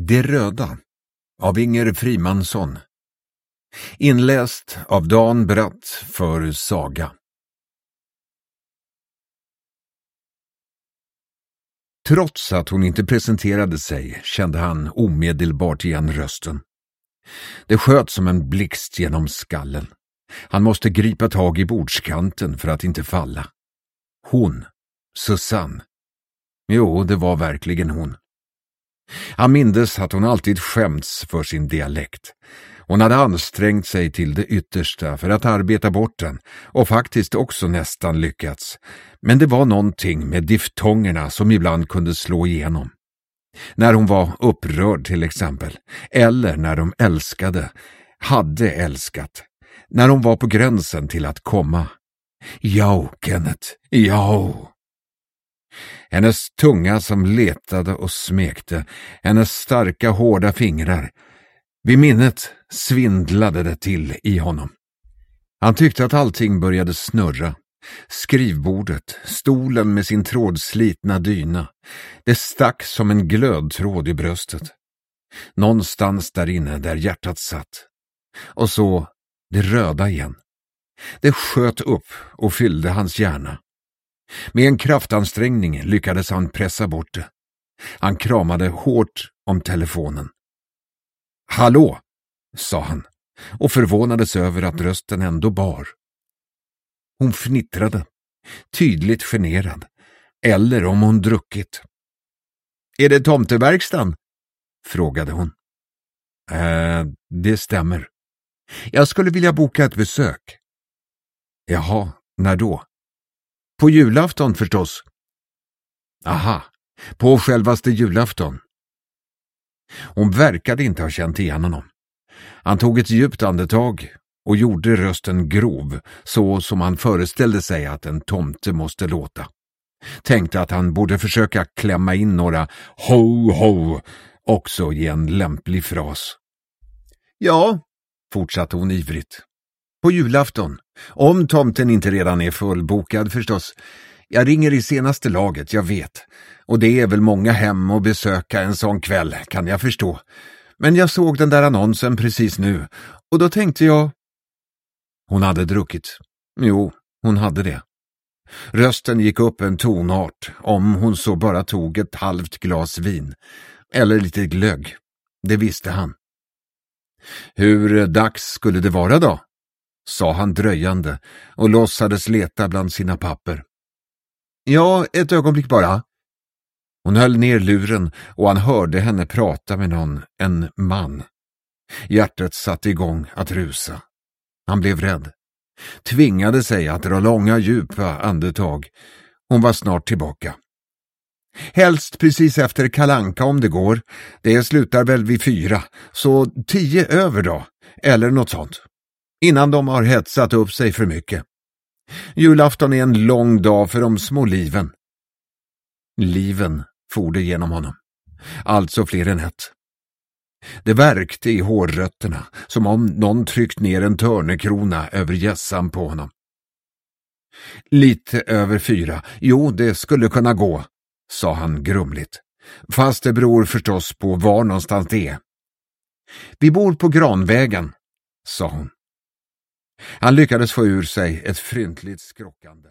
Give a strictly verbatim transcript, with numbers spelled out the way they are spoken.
Det röda av Inger Frimansson. Inläst av Dan Bratt för Saga. Trots att hon inte presenterade sig kände han omedelbart igen rösten. Det sköt som en blixt genom skallen. Han måste gripa tag i bordskanten för att inte falla. Hon, Susanne. Jo, det var verkligen hon. Han mindes att hon alltid skämts för sin dialekt. Hon hade ansträngt sig till det yttersta för att arbeta bort den och faktiskt också nästan lyckats. Men det var någonting med diftongerna som ibland kunde slå igenom. När hon var upprörd till exempel, eller när de älskade, hade älskat. När hon var på gränsen till att komma. Ja, Kenneth, ja. Hennes tunga som letade och smekte, hennes starka hårda fingrar. Vid minnet svindlade det till i honom. Han tyckte att allting började snurra. Skrivbordet, stolen med sin trådslitna dyna. Det stack som en glödtråd i bröstet. Någonstans där inne där hjärtat satt. Och så det röda igen. Det sköt upp och fyllde hans hjärna. Med en kraftansträngning lyckades han pressa bort det. Han kramade hårt om telefonen. Hallå, sa han och förvånades över att rösten ändå bar. Hon fnittrade, tydligt generad, eller om hon druckit. Är det tomteverkstan? Frågade hon. Äh, det stämmer. Jag skulle vilja boka ett besök. Jaha, när då? På julafton förstås. Aha, på självaste julafton. Hon verkade inte ha känt igen honom. Han tog ett djupt andetag och gjorde rösten grov, så som han föreställde sig att en tomte måste låta. Tänkte att han borde försöka klämma in några ho ho också i en lämplig fras. Ja, fortsatte hon ivrigt. På julafton. Om tomten inte redan är fullbokad förstås. Jag ringer i senaste laget, jag vet. Och det är väl många hem och besöka en sån kväll, kan jag förstå. Men jag såg den där annonsen precis nu. Och då tänkte jag... Hon hade druckit. Jo, hon hade det. Rösten gick upp en tonart om hon så bara tog ett halvt glas vin. Eller lite glögg. Det visste han. Hur dags skulle det vara då? Sa han dröjande och låtsades leta bland sina papper. Ja, ett ögonblick bara. Hon höll ner luren och han hörde henne prata med någon, en man. Hjärtat satte igång att rusa. Han blev rädd. Tvingade sig att dra långa djupa andetag. Hon var snart tillbaka. Helst precis efter Kalanka om det går. Det slutar väl vid fyra, så tio över då, eller något sånt. Innan de har hetsat upp sig för mycket. Julafton är en lång dag för de små liven. Liven for det genom honom. Alltså fler än ett. Det värkte i hårrötterna, som om någon tryckt ner en törnekrona över gässan på honom. Lite över fyra. Jo, det skulle kunna gå, sa han grumligt. Fast det beror förstås på var någonstans det är. Vi bor på Granvägen, sa hon. Han lyckades få ur sig ett fryntligt skrockande.